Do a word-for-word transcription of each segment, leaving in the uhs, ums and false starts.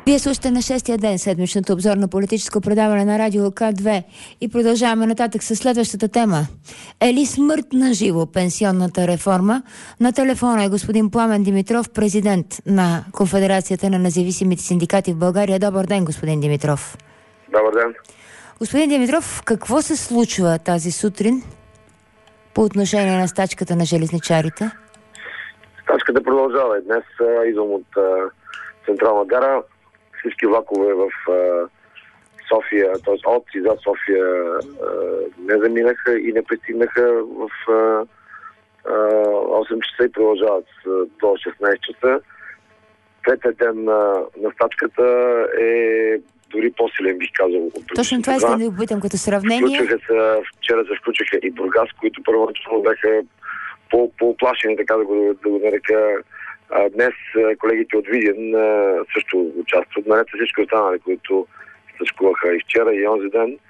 Вие слушате на шестия ден седмичното обзорно политическо предаване на радио К две и продължаваме нататък с следващата тема. Е ли смърт на живо пенсионната реформа? На телефона е господин Пламен Димитров, президент на Конфедерацията на независимите синдикати в България. Добър ден, господин Димитров. Добър ден. Господин Димитров, какво се случва тази сутрин по отношение на стачката на железничарите? Стачката продължава и днес. Идвам от а, Централна гара. Всички влакове в а, София, т.е. от и за София а, не заминаха и не пристигнаха в а, а, осем часа и продължават до шестнайсет часа. Третият ден на, на стачката е дори по-силен, бих казал. Точно това искам да ви попитам като сравнение. Се, вчера се включиха и Бургас, които първоначално бяха по-оплашени, така да го, да го нарека. А, днес колегите от Видин а, също участват. Наред с всички останали, които стачкуваха и вчера, и онзи ден.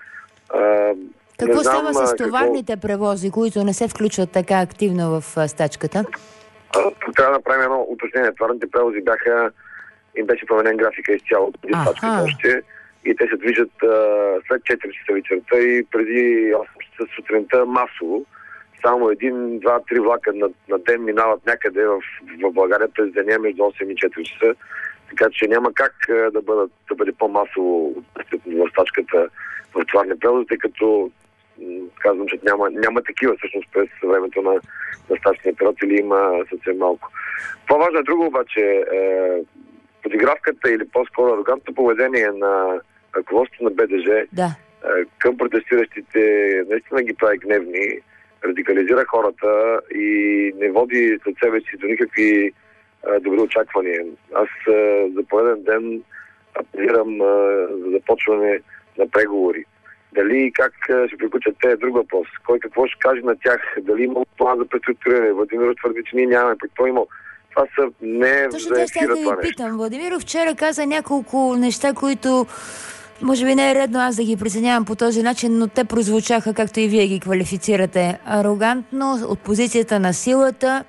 А, какво знам, става с товарните какво... превози, които не се включват така активно в а, стачката? А, трябва да направим едно уточнение. Товарните превози бяха, им беше променен графика изцяло преди стачката още. И те се движат а, след четири часа вечерта и преди осем часа сутринта масово. Само един, два, три влака на, на ден минават някъде в, в България през деня между осем и четири часа. Така че няма как а, да, бъдат, да бъде по-масово в стачката в товарни превози, тъй като м- казвам, че няма, няма такива всъщност през времето на, на стачния период или има съвсем малко. По-важно е друго обаче. Е, подигравката или по-скоро арогантното поведение на ръководството на Б Д Ж да. е, към протестиращите наистина ги прави гневни, радикализира хората и не води след себе си до никакви а, добри очаквания. Аз а, за пореден ден апелирам а, за започване на преговори. Дали и как а, ще приключат те е друг въпрос. Кой какво ще каже на тях? Дали има план за преструктуриране? Владимиров твърди, че ние нямаме. Какво има? Това са не Точно те ще да ви питам. Владимиров вчера каза няколко неща, които може би не е редно аз да ги преценявам по този начин, но те прозвучаха, както и вие ги квалифицирате, арогантно, от позицията на силата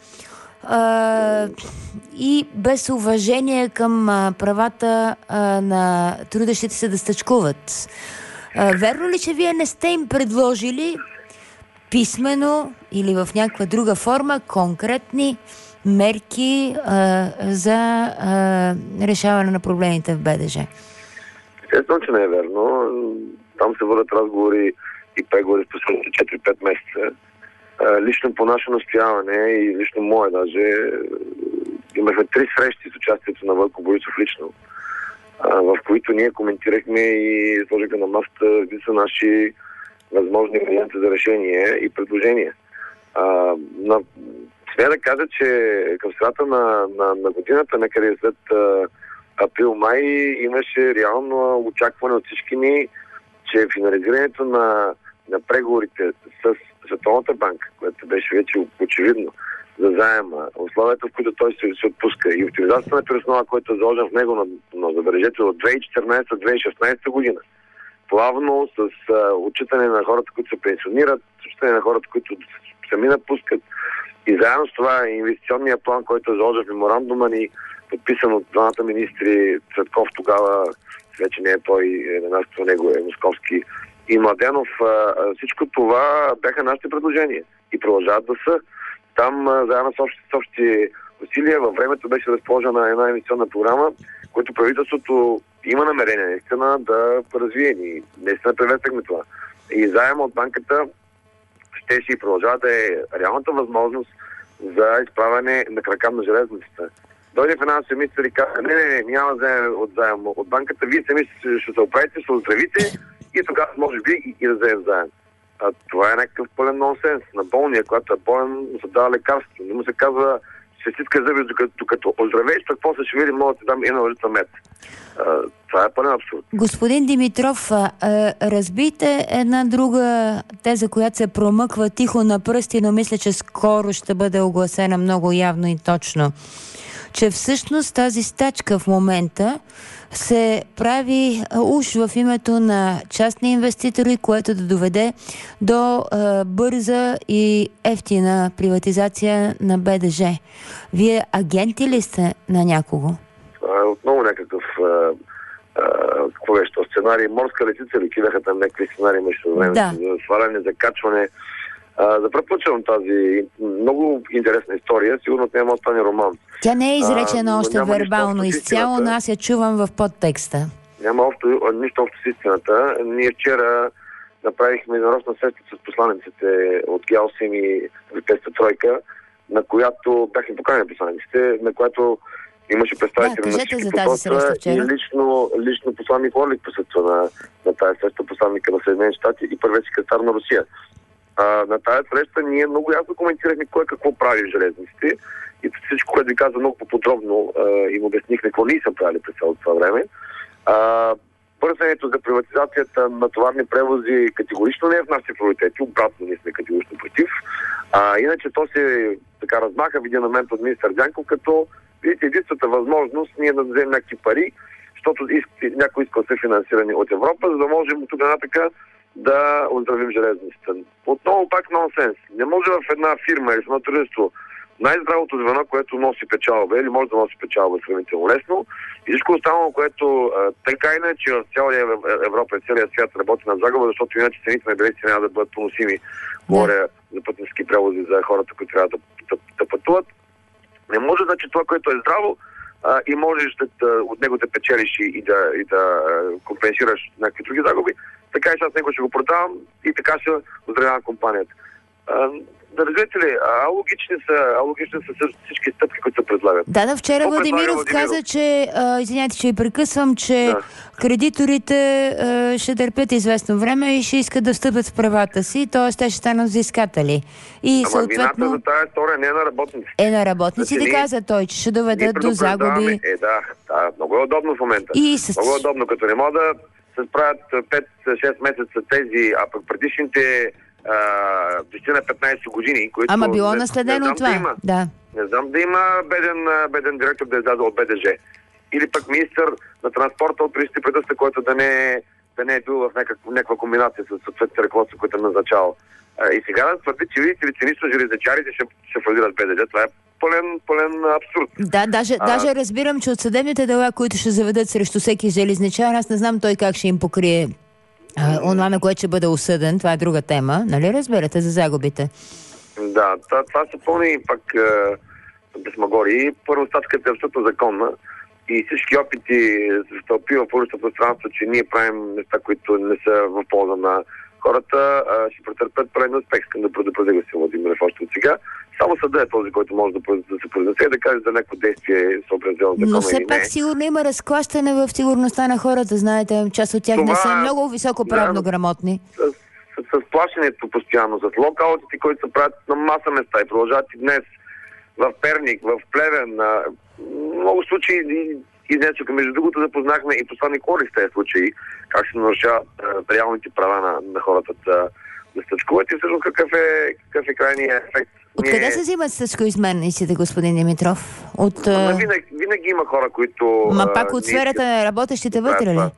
а, и без уважение към а, правата а, на трудещите се да стачкуват. А, верно ли, че вие не сте им предложили писмено или в някаква друга форма конкретни мерки а, за а, решаване на проблемите в Б Д Ж? Естествено, че не е верно. Там се водят разговори и преговори в последните четири-пет месеца. А, лично по наше настояване и лично мое даже имахме три срещи с участието на Бойко Борисов лично, а, в които ние коментирахме и сложихме на масата са наши възможни варианти за решение и предложения. А, на, смея да кажа, че към средата на, на, на годината, некъде след април-май, имаше реално очакване от всички ни, че финализирането на, на преговорите с Световната банка, което беше вече очевидно за заема, условията, в които той се, се отпуска и оптимизацията на персонала, който е заложен в него, на, на забележете от две хиляди и четиринадесета - две хиляди и шестнадесета година, плавно с а, отчитане на хората, които се пенсионират, с отчитане на хората, които сами напускат и заедно с това инвестиционния план, който е заложен в меморандума ни, подписан от двамата министри, Цветков тогава, вече не е той, на мястото на него е Московски, и Младенов. Всичко това бяха нашите предложения и продължават да са. Там, заедно с общи, с общи усилия, във времето беше разположена една инвестиционна програма, която правителството има намерение наистина да развие. Ни наистина приветствахме това. И заема от банката ще си продължава да е реалната възможност за изправяне на крака на железницата. Дойде финансовия министър и каза, не, не, не, няма заем от заем от банката, вие сами ще се оправите, ще оздравите и тогава може би и, и да вземем заем. А, това е някакъв пълен нонсенс. На болния, когато е болен, му се дава лекарство. Не му се казва, ще стиска зъби, докато, докато оздравееш, пък после ще видим, мога да ти дам една лъжица мед. А, това е пълен абсурд. Господин Димитров, а, разбийте една друга теза, която се промъква тихо на пръсти, но мисля, че скоро ще бъде огласена много явно и точно. Че всъщност тази стачка в момента се прави уж в името на частни инвеститори, което да доведе до а, бърза и ефтина приватизация на Б Д Ж. Вие агенти ли сте на някого? Това е отново някакъв а, какво беше то сценарий, морска летица ли кидаха там някакви сценарии между време да. за сваляне, за качване. А, да препоръчвам тази много интересна история, сигурно няма да стане роман. Тя не е изречена а, още вербално изцяло, но аз я чувам в подтекста. Няма общо, нищо общо с истината. Ние вчера направихме нарочна среща с посланиците от Геосим и Европейската тройка, на която бяхме поканени посланиците, на която имаше представители да, на всички посолства и лично, лично посланник Орлик присъства на, на тази среща, посланника на Съединените щати и първият секретар на Русия. А, на тази среща ние много ясно коментирахме кой какво прави в железниците и всичко, което ви каза много по-подробно им обяснихме какво ние са правили през цялото това време. А, Бързането за приватизацията на товарни превози категорично не е в нашите приоритети, обратно ние сме категорично против. А, иначе то се така размаха в един момент от министър Дянков, като видите единствената възможност ние да вземем някакви пари, защото някой иска се финансиране от Европа, за да можем от тук нататък да оздравим железницата. Отново пак нонсенс. Не може в една фирма или в едно дружество най-здравото звено, което носи печалба или може да носи печалба сравнително лесно и всичко останало, което а, така иначе в цялия Европа и целия свят работи на загуба, защото иначе цените на билетите няма да бъдат поносими. Говоря за пътнически превози за хората, които трябва да, да, да пътуват. Не може да, че това, което е здраво а, и можеш да, да, от него да печелиш и да, и да а, компенсираш някакви други загуби, така и аз него ще го продавам и така ще оздравявам компанията. А, да разберете ли, алогични са, алогични са всички стъпки, които се предлагат. Да, да, вчера Владимиров каза, че, а, извиняйте, че ви прекъсвам, че да. кредиторите а, ще търпят известно време и ще искат да встъпят в правата си, т.е. те ще станат взискатели. И Ама съответно... вината за тази история не е на работниците. Е, на работниците да каза той, че ще доведат до загуби. Е, да, да, много е удобно в момента. И с... Много е удобно, като не могат да се справят пет-шест месеца тези, а пък предишните десет на петнайсет години, които... Ама било наследено не, не това. Да има. Да. Не знам да има беден, беден директор да изляза от БДЖ. Или пък министър на транспорта от предишните правителства, който да не, да не е бил в някаква, някаква комбинация с съответните ръководства, които е назначавал. И сега да твърди, че видите ли, че нищо железачарите ще, ще фалират БДЖ. Това е пълен, пълен абсурд. Да, даже, а... даже разбирам, че от съдебните дела, които ще заведат срещу всеки железничар, аз не знам той как ще им покрие Uh, онова, на което ще бъде осъден, това е друга тема, нали разберете за загубите? Да, това, това са пълни пак безмагори. Първо, стачката е абсолютно законна и всички опити се стълпи в публичното пространство, че ние правим неща, които не са в полза на хората, а, ще претърпят пълен успех. Искам да предупредя го си, Владимир, още от сега. Само съда е този, който може да, да се произнесе и да каже за някакво действие съобразено закона. Но все пак сигурно има разклащане в сигурността на хората, знаете, част от тях това... не са много високо правно да, грамотни. С, с, с плашенето постоянно, с локаутите, които се правят на маса места и продължават и днес в Перник, в Плевен, на много случаи и днес, между другото, запознахме и посланник Орлик в тези случаи, как се нарушават реалните права на, на хората да, да стъчкуват и всъщност какъв е, какъв е крайният ефект. Откъде Ние... се взимат стъчкоизменниците, господин Димитров? От, а... винаги, винаги има хора, които... Ма пак от сферата на работещите вътре ли?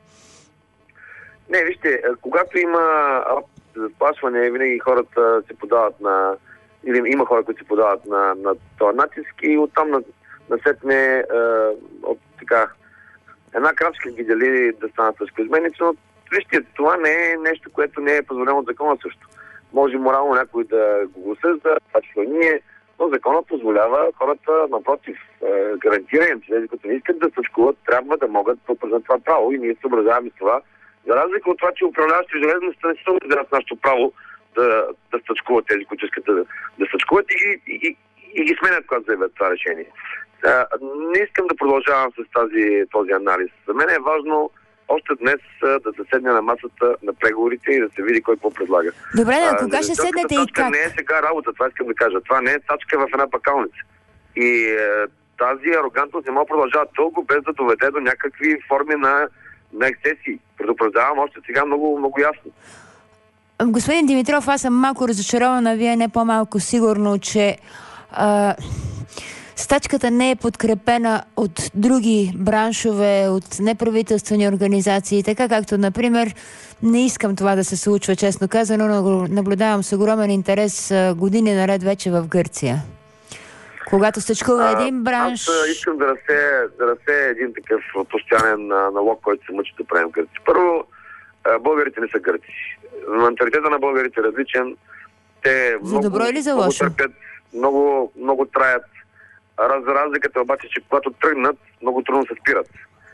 Не, вижте, когато има заплашване, винаги хората се подават на... Или има хора, които се подават на, на този натиск и оттам на, насетне от така една крачка ги дали да станат стъчкоизменници, но вижте, това не е нещо, което не е позволено от закона също. Може морално някой да го осъжда, това число ние, но законът позволява хората, напротив, гарантира им, че тези, които не искат да стъчкуват, трябва да могат да упражнят това право и ние съобразяваме с това. За разлика от това, че управляващи железниците не са изразят нашето право да, да стъчкуват тези, които искат да, да стъчкуват и, и, и, и ги сменят, когато заявят това решение. А, не искам да продължавам с тази, този анализ. За мен е важно още днес да се седне на масата на преговорите и да се види кой какво предлага. Добре, а, кога ще седнете и как? Не е сега работа, това искам да кажа. Това не е тачка в една пакалница. И е, тази арогантност не може да продължава дълго, без да доведе до някакви форми на, на ексцесии. Предупреждавам още сега много, много ясно. Господин Димитров, аз съм малко разочарована, вие не по-малко сигурно, че а, стачката не е подкрепена от други браншове, от неправителствени организации, така както, например, не искам това да се случва, честно казано, но наблюдавам с огромен интерес години наред вече в Гърция, Когато стъчкува един бранш... Аз искам да разсея, да разсея един такъв постоянен налог, който се мъчи да правим гърци. Първо, българите не са гърци. Менталитета на българите е различен. Те за много, добро или за лошо? Много търпят, много, много траят. Раз, разликата обаче, че когато тръгнат, много трудно се спират.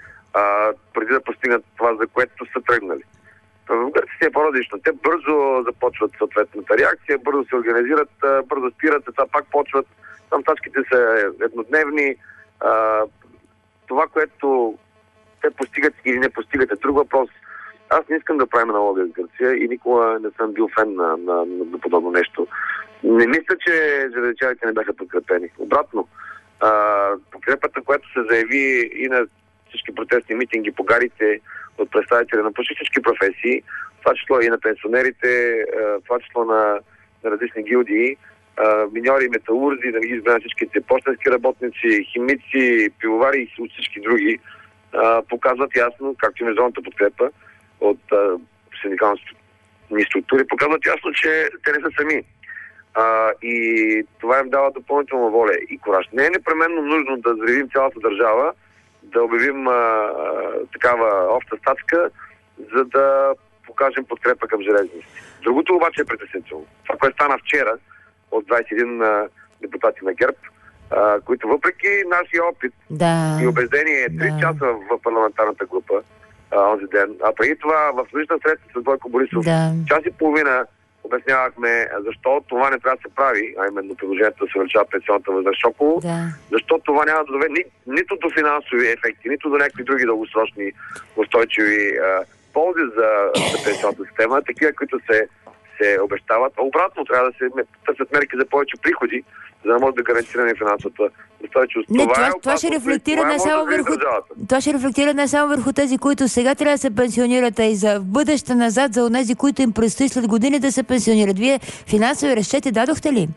А, преди да постигнат това, за което са тръгнали. В Гърция е по-различно. Те бързо започват съответната реакция, бързо се организират, бързо спират, това пак почват. Там тачките са еднодневни. А, това, което те постигат или не постигат, е друг въпрос. Аз не искам да правим аналогия с Гърция и никога не съм бил фен на, на, на подобно нещо. Не мисля, че железячарите не бяха подкрепени. Обратно, а, подкрепата, която се заяви и на всички протестни митинги по гарите от представители на почти всички професии, това число и на пенсионерите, това число на, на различни гилдии, миньори, металурзи, да не ги изберем всичките почтенски работници, химици, пивовари и от всички други, показват ясно, както и международната подкрепа от синдикални структури, показват ясно, че те не са сами. А, и това им дава допълнителна воля и кураж. Не е непременно нужно да взривим цялата държава, да обявим а, такава обща стачка, за да покажем подкрепа към железниците. Другото обаче е притеснително. Това, което стана вчера от двадесет и един а, депутати на ГЕРБ, а, които въпреки нашия опит да, и убеждение три да. часа в парламентарната група а, онзи ден, а преди това в лична среща с Бойко Борисов, да. час и половина обяснявахме защо това не трябва да се прави, а именно предложението да се увеличава пенсионната възраст шоково, да. Защо това няма да доведе ни, нито до финансови ефекти, нито до някакви други дългосрочни устойчиви а, ползи за, за пенсионната система, такива, които се, се обещават. А обратно трябва да се търсят мерки за повече приходи, за да може да гарантираме финансовата устойчивост. Не, това, това, е това ще рефлектира това не само върху това ще рефлектира не само върху тези, които сега трябва да се пенсионират, а и за бъдеще назад за онези, които им предстои след години да се пенсионират. Вие финансови разчети дадохте ли?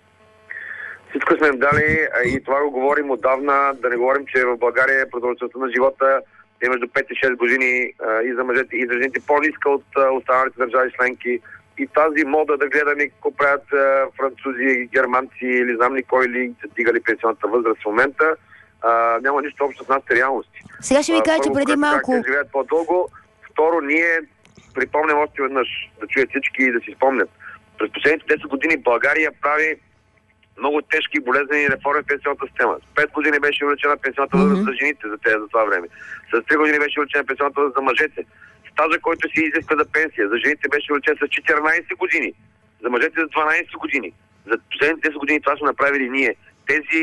Всичко сме им дали и това го говорим отдавна. Да не говорим, че в България продължителността на живота е между пет и шест години и за мъжете и за жените по-ниска от останалите държави членки. И тази мода да гледаме какво правят французи, германци или знам ли кой ли са дигали пенсионната възраст в момента, а, няма нищо общо с нашите реалности. Сега ще ви кажа, че преди малко... Как живеят по-дълго. Второ, ние припомням още веднъж, да чуят всички и да си спомнят. През последните десет години България прави много тежки и болезнени реформи в пенсионната система. С пет години беше увеличена пенсионната възраст mm-hmm. за жените за, тези, за това време. С три години беше увеличена пенсионната възраст за мъжете. Стажа, който се изисква за пенсия, за жените беше увеличен с четиринадесет години. За мъжете с дванадесет години. За последните десет години това сме направили ние. Тези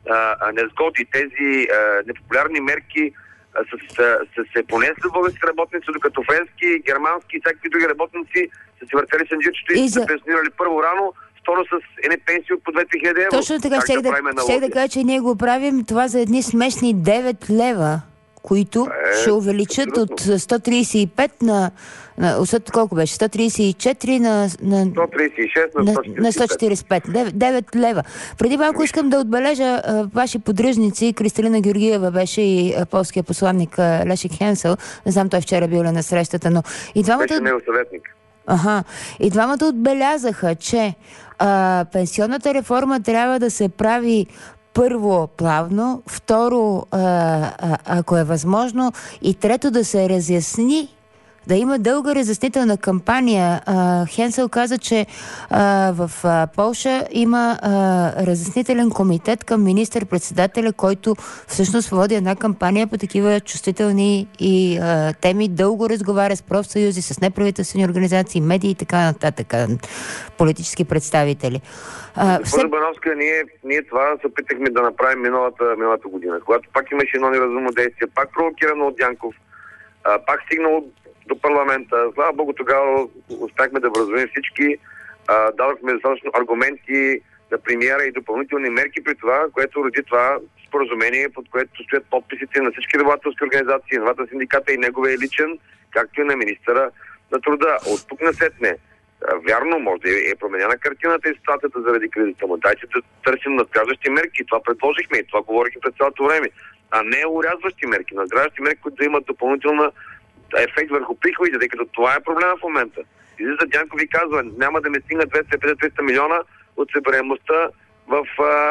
а, незгоди, тези а, непопулярни мерки а, са, са, са се понесли български работници, докато френски, германски и всякакви други работници са се въртели сенджирчето и, и за... са пенсионирали първо рано, второ с едни пенсии от по две хиляди евро. Точно така, ще да, да, ще да кажа, че ние го правим това за едни смешни девет лева, които е, ще увеличат абсолютно. От сто тридесет и пет на, на колко беше? сто тридесет и четири на, на, сто тридесет и шест на, на сто четиридесет и пет. девет, девет лева. Преди малко искам да отбележа а, ваши подръжници. Кристалина Георгиева беше и а, полския посланник а, Лешек Хенсел. Не знам, той вчера бил на срещата, но и двамата... Беше него съветник. Ага. И двамата отбелязаха, че а, пенсионната реформа трябва да се прави първо плавно, второ, а, а, ако е възможно, и трето да се разясни, да има дълга разяснителна кампания. А, Хенсел каза, че а, в а, Полша има а, разяснителен комитет към министър-председателя, който всъщност води една кампания по такива чувствителни и а, теми. Дълго разговаря с профсъюзи, с неправителствени организации, медии и така нататък, политически представители. Госпожа Бановска, ние, ние това се опитахме да направим миналата, миналата година, когато пак имаше едно неразумно действие, пак провокирано от Дянков, а, пак стигнало до парламента. Слава Богу, тогава успяхме да вразумим всички, а, дадохме достатъчно аргументи на премиера и допълнителни мерки при това, което роди това споразумение, под което стоят подписите на всички работодателски организации, на двата синдиката и неговия личен, както и на министъра на труда. От тук насетне, вярно, може да е променена картината и ситуацията заради кризата, но дайте да търсим надграждащи мерки. Това предложихме и това говорихме през цялото време. А не урязващи мерки, надграждащи мерки, които да имат допълнителна ефект върху приходите, тъй като това е проблема в момента. Излиза Дянков ви казва, няма да ме стигна двеста и петдесет до триста милиона от събираемостта в, а,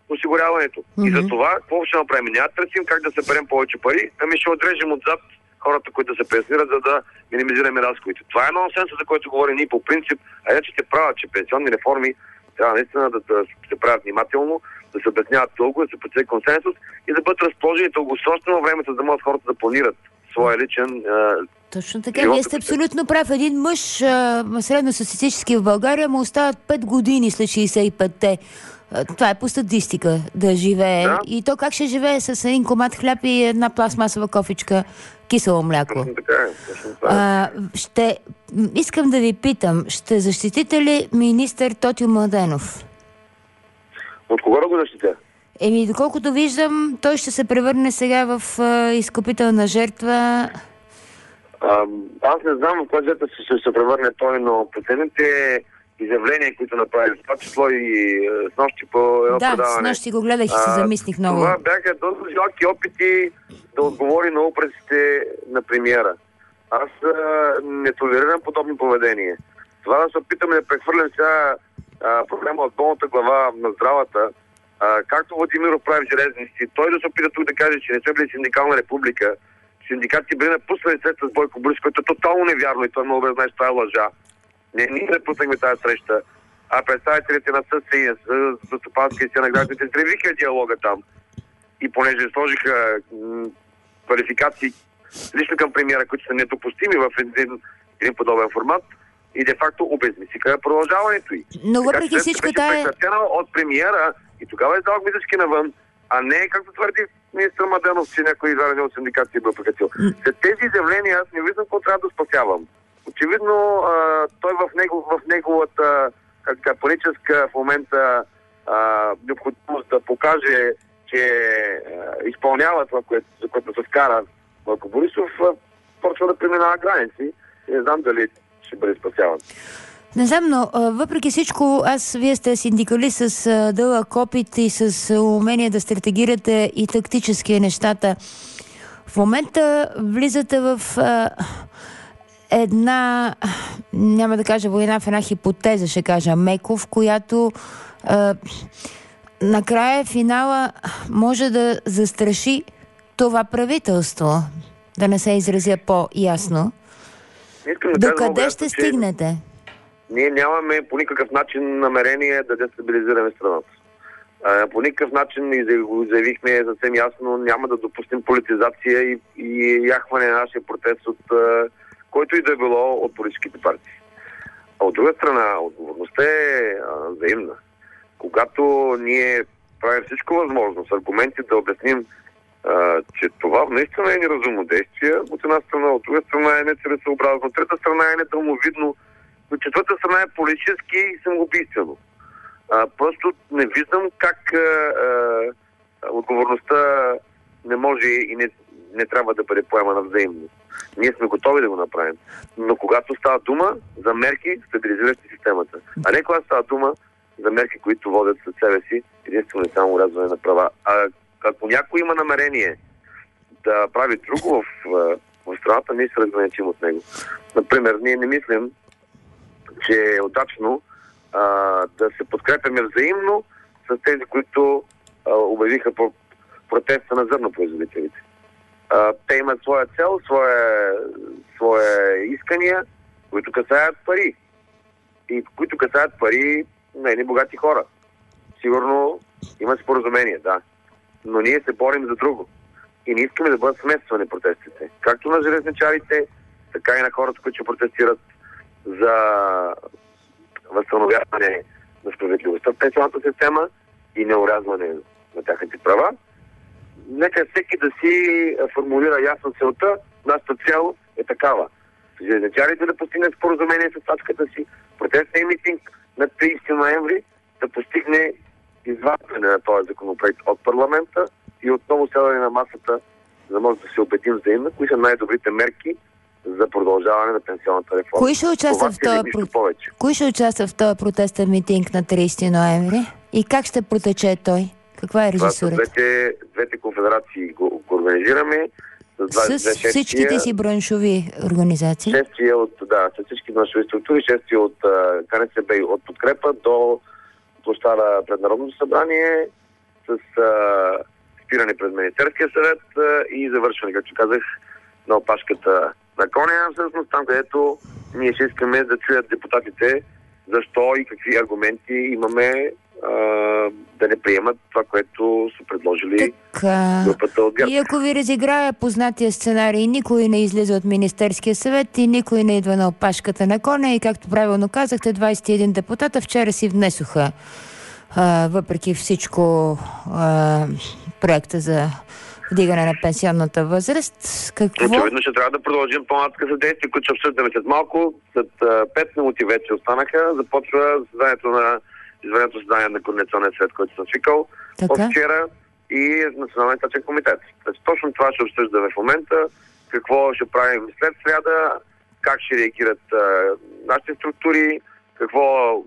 осигуряването. Mm-hmm. И за това, какво ще направим? Няма да търсим как да съберем повече пари, ами ще отрежем отзад хората, които да се пенсионират, за да минимизираме разходите. Това е нонсенс, за който говорим ние по принцип, а иначе ще правят, че пенсионни реформи трябва наистина да, да се правят внимателно, да се обясняват дълго, да се потърси консенсус и да бъдат разположени дългосрочно във времето, за да могат хората да планират своя личен. Точно така, вие сте абсолютно прав. Един мъж, средностатистически в България, му остават пет години след шейсет и петте. Това е по статистика да живее. Да. И то как ще живее с един комат хляб и една пластмасова кофичка кисело мляко? Точно така е. Точно така е. А, ще, искам да ви питам, ще защитите ли министър Тотю Младенов? От кого да го защитя? Еми, доколкото виждам, той ще се превърне сега в а, изкупителна жертва. А, аз не знам в коя жертва ще се превърне той, но последните изявления, които направи, в това число и с нощи по едно да, предаване. Да, с нощи го гледах и се замислих много. Това бяха доста жалки опити да отговори на упреците на премиера. Аз а, не толерирам подобни поведение. Това да се опитаме да прехвърлям сега а, проблема от болната глава на здравата, а, както Владимиров прави в железници, той да се опита тук да каже, че не сме били синдикална република, синдикатите били напуснали след с Бойко Борисов, което е тотално невярно и той много добре знае, че това е лъжа. Не, ние не пуснахме тази среща, а представителите на ССИ, за стопанския си на гражданите, изтребиха диалога там. И понеже сложиха м- квалификации лично към премиера, които са недопустими в един, един подобен формат, и де-факто обезмислиха продължаването й. Но въпреки всичко тая... от премиера и тогава е дал мисъчки навън, а не, както твърди министър Младенов, че някой изваден от синдикатите е бил прекратил. След тези изявления аз не виждам какво трябва да спасявам. Очевидно, а, той в, него, в неговата как, паническа в момента а, необходимост да покаже, че а, изпълнява това, което, за което се скара Бойко Борисов, а, почва да преминава граници. И не знам дали ще бъде спасяван. Не знам, но а, въпреки всичко, аз, вие сте синдикалист с а, дълъг опит и с а, умение да стратегирате и тактически нещата. В момента влизате в а, една, няма да кажа война, в една хипотеза, ще кажа меко, в която а, накрая финала може да застраши това правителство. Да не се изразя по-ясно. Да Докъде кажа, ще че стигнете? Ние нямаме по никакъв начин намерение да дестабилизираме страната. А, по никакъв начин и заявихме съвсем ясно, няма да допустим политизация и, и яхване на нашия протест от а, който и да е било от политическите партии. А от друга страна, отговорността е а, взаимна. Когато ние правим всичко възможно с аргументи да обясним, а, че това наистина е неразумно действие, от една страна, от друга страна е нецелесъобразно, от трета страна е недълновидно, но четвърта страна е политически и самоубийствено. А, просто не виждам как а, а, отговорността не може и не, не трябва да бъде поемана взаимно. Ние сме готови да го направим. Но когато става дума за мерки, стабилизиращи системата, а не когато става дума за мерки, които водят след себе си единствено и само урязване на права. А ако някой има намерение да прави друго в, в страната, ние се разграничим от него. Например, ние не мислим, че е удачно а, да се подкрепяме взаимно с тези, които а, обявиха по протеста на зърнопроизводителите. А, те имат своя цел, своя, своя искания, които касаят пари. И които касаят пари на едни богати хора. Сигурно има споразумение, да. Но ние се борим за друго. И не искаме да бъдат смесвани протестите. Както на железничарите, така и на хората, които протестират за възстановяване на справедливостта в пенсионната система и неурязване на тяхните права. Нека всеки да си формулира ясно целта. Нашата цел е такава. Железничарите да постигнат споразумение с стачката си, протестния митинг на тридесети ноември да постигне изваждане на този законопроект от парламента и отново сядане на масата, за да може да се убедим взаимно, кои са най-добрите мерки за продължаване на пенсионната реформа. Кои ще участва в този про... Кои ще участва в този протестен митинг на тридесети ноември? И как ще протече той? Каква е режисурата? Двете, двете конфедерации го, го организираме. С, с всичките си браншови организации? Шестия от, да, с всички браншови структури, шестия от КНСБ от подкрепа до площада пред Народното събрание с а, спиране пред Министерския съвет а, и завършване, както казах, на опашката на коня, всъщност там, където ние ще искаме да чуят депутатите защо и какви аргументи имаме а, да не приемат това, което са предложили така, групата от ГЕРБ. И ако ви разиграя познатия сценарий, никой не излиза от Министерския съвет и никой не идва на опашката на коня и както правилно казахте, двадесет и един депутата вчера си внесоха а, въпреки всичко а, проекта за вдигане на пенсионната възраст. Какво? Очевидно ще трябва да продължим по-нататък за действия, които ще обсъждаме след малко. След пет минути вече останаха. Започва заседанието на извънредното заседание на Координационния съвет, който съм свикал от вчера и Националния стачен комитет. Точно това ще обсъждаме в момента. Какво ще правим след сряда, как ще реагират а, нашите структури, какво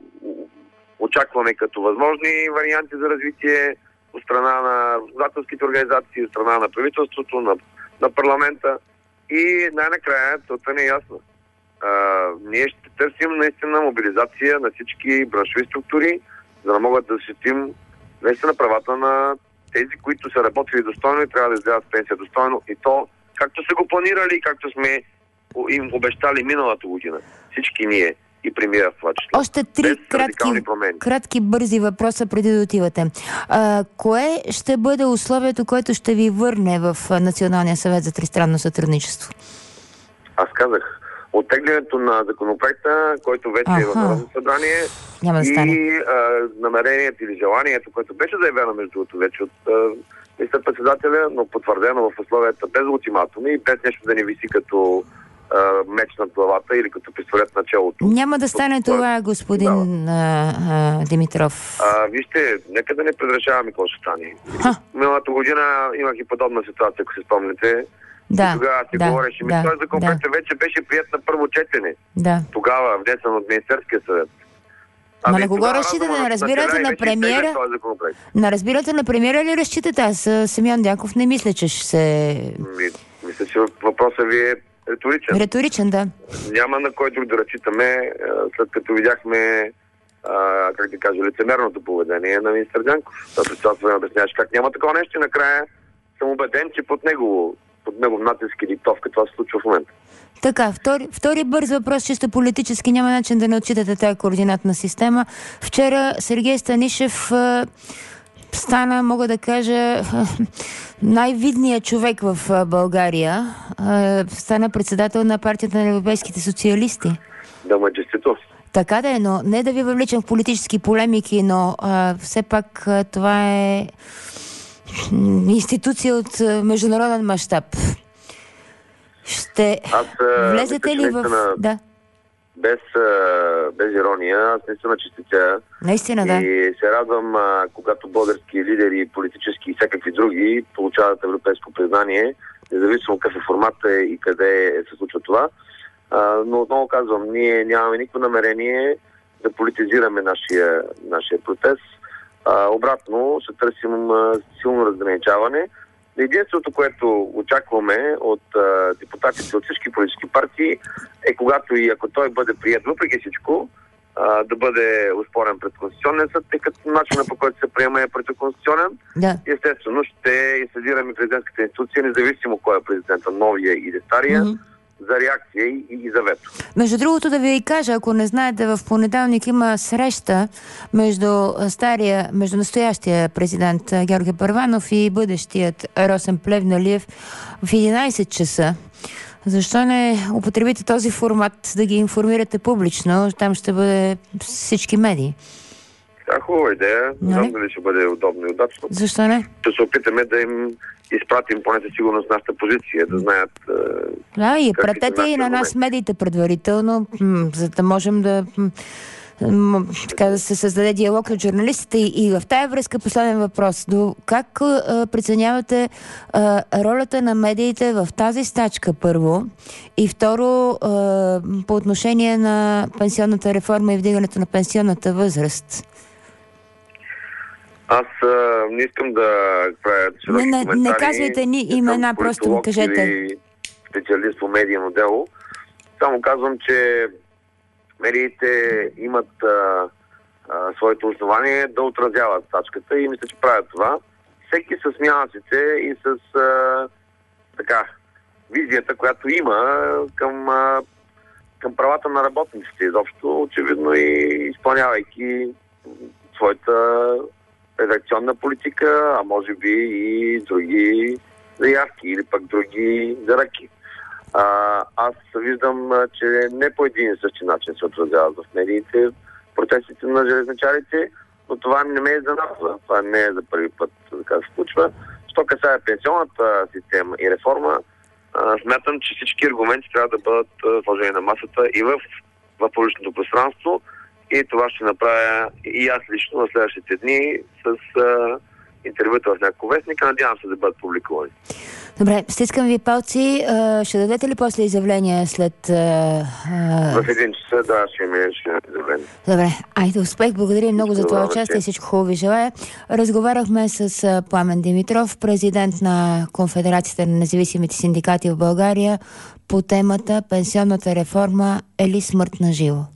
очакваме като възможни варианти за развитие от страна на работодателските организации, от страна на правителството, на, на парламента. И най-накрая, това не е ясно. А, ние ще търсим наистина мобилизация на всички браншови структури, за да могат да защитим наистина правата на тези, които са работили достойно и трябва да излязат пенсия достойно. И то, както са го планирали, както сме им обещали миналата година. Всички ние. И премиера в това число. Още три кратки, кратки бързи въпроса преди да отивате. А, кое ще бъде условието, което ще ви върне в Националния съвет за тристранно сътрудничество? Аз казах, оттеглянето на законопроекта, който вече Аха. е в Народното събрание Няма да стане. и а, намерението или желанието, което беше заявено между другото вече от министър-председателя, но потвърдено в условията без ултиматуми и без нещо да ни виси като меч над главата или като пистолет на челото. Няма да стане това, това господин а, а, Димитров. А, вижте, нека да не предрешаваме какво ще стане. Миналата година имах и подобна ситуация, ако се спомните. Да, и тогава си да, говореше. Да, този законопроект да. вече беше прият на първо четене. Да. Тогава, внесен от Министерския съвет. Ама на кого разчитате? Не разбирате на премиера? На разбирате на премиера ли разчитате? Аз Симеон Дянков не мисля, че ще се... Ми, мисля, че въпросът ви е риторичен. Риторичен, да. Няма на кой друг да разчитаме, след като видяхме, а, как да кажа, лицемерното поведение на министър Дянков. Защото това време обясняваш как няма такова нещо и накрая съм убеден, че под него, под него натиск и диктовка това се случва в момента. Така, втори, втори бърз въпрос, чисто политически, няма начин да не отчитате тази координатна система. Вчера Сергей Станишев а, стана, мога да кажа, най-видният човек в България. А, стана председател на партията на европейските социалисти. Да, мъчестито. Така да е, но не да ви въвличам в политически полемики, но а, все пак а, това е институция от а, международен мащаб. Ще аз, влезете ли в... Да. Без, без ирония, аз наистина честитя. Наистина, да. И се радвам, когато български лидери, политически и всякакви други получават европейско признание, независимо какъв е формата и къде се случва това. Но отново казвам, ние нямаме никакво намерение да политизираме нашия, нашия протест. Обратно, ще търсим силно разграничаване. Единственото, което очакваме от а, депутатите от всички политически партии е когато и ако той бъде прият въпреки всичко, а, да бъде оспорен пред Конституционния съд, тъй като начинът, по който се приема е противоконституционен. Да. Естествено ще инсталираме президентската институция, независимо кой е президента, новия или стария, mm-hmm. за реакция и, и за вето. Между другото да ви кажа, ако не знаете, в понеделник има среща между стария, между настоящия президент Георги Първанов и бъдещият Росен Плевнелиев в единайсет часа. Защо не употребите този формат да ги информирате публично? Там ще бъде всички медии. Да, хубава идея. Не знам дали ще бъде удобно и удачно. Защо не? Ще се опитаме да им изпратим поне със сигурност нашата позиция, да знаят. Да, и пратете и на нас медиите предварително, м- за да можем да, м- така, да се създаде диалог от журналистите. И, и в тая връзка последен въпрос. До как а, преценявате а, ролята на медиите в тази стачка, първо, и второ, а, по отношение на пенсионната реформа и вдигането на пенсионната възраст? Аз а, не искам да правя широки не, коментари. Не казвайте ни имена, просто му кажете. Или специалист по медийно дело. Само казвам, че медиите имат а, а, своите основания да отразяват стачката и мисля, че правят това. Всеки с нюансите и с а, така, визията, която има към, а, към правата на работниците изобщо, очевидно и изпълнявайки своята редакционна политика, а може би и други заявки или пък други заръки. А, аз виждам, че не по един и същи начин се отразяват в медиите протестите на железничарите, но това не ме е изненадва. Това не е за първи път, така се случва. Що касае пенсионната система и реформа, а, смятам, че всички аргументи трябва да бъдат сложени на масата и в, в публичното пространство, и това ще направя и аз лично в следващите дни с а, интервюта в някакъв вестник. Надявам се да бъдат публикувани. Добре, стискам ви палци. Ще дадете ли после изявление след... В един часа, да, ще имаме изявление. Добре, айде успех. Благодаря много за това участие и всичко хубаво ви желая. Разговаряхме с Пламен Димитров, президент на Конфедерацията на независимите синдикати в България, по темата пенсионната реформа е ли смърт на живо.